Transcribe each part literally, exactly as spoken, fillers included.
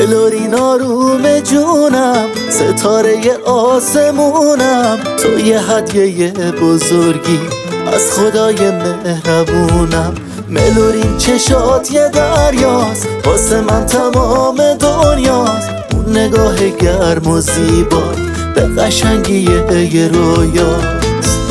ملورین آروم جونم، ستاره آسمونم، تو یه هدیه بزرگی از خدای مهربونم. ملورین چشات یه دریاست، واسه من تمام دنیاست. اون نگاه گرم و زیبا به قشنگی یه رویاست.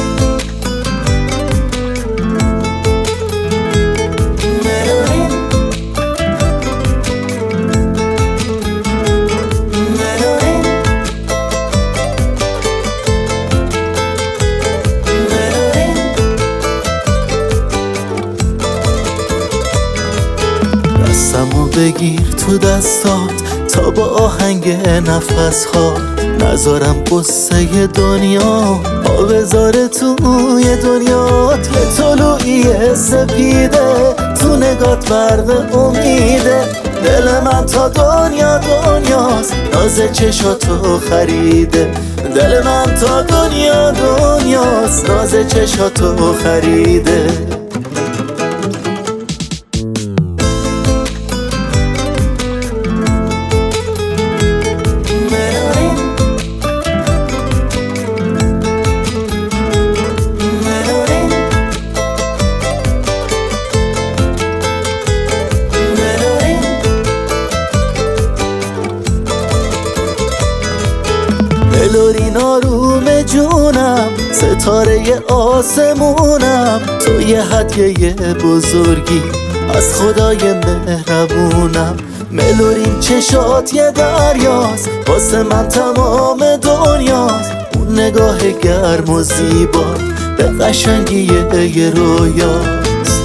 دستمو بگیر تو دستات تا با آهنگ نفس ها نذارم قصه دنیا ها بذاره توی دنیات. یه طلوعی سپیده تو نگات برق امیده، دل من تا دنیا دنیاست، ناز چشاتو خریده. دل من تا دنیا دنیاست، ناز چشاتو خریده. ملورین آروم جونم، ستاره آسمونم، تو یه هدیه بزرگی از خدای مهربونم. ملورین چشات یه دریاست، واسه من تمام دنیاست. اون نگاه گرم و زیبا به قشنگی یه رویاست.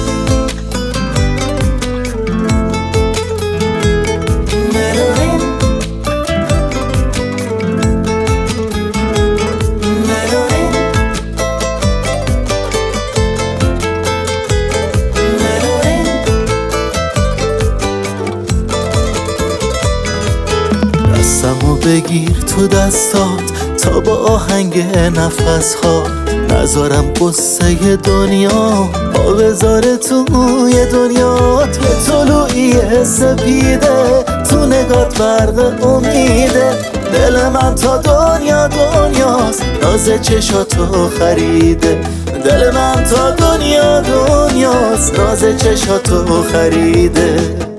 دستمو بگیر تو دستات تا با آهنگ نفس ها نذارم قصه دنیا ها بذاره توی دنیات. یه طلوعی سپیده تو نگات برق امیده، دل من تا دنیا دنیاست، ناز چشاتو خریده. دل من تا دنیا دنیاست، ناز چشاتو خریده.